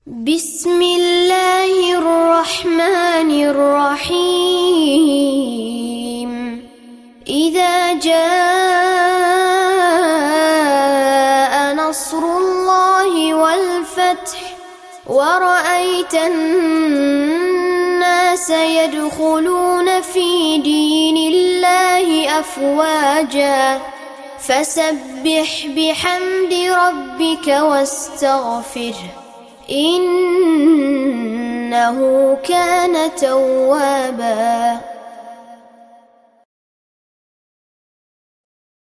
بسم الله الرحمن الرحيم إذا جاء نصر الله والفتح ورأيت الناس يدخلون في دين الله أفواجا فسبح بحمد ربك واستغفره إنه كان توابا.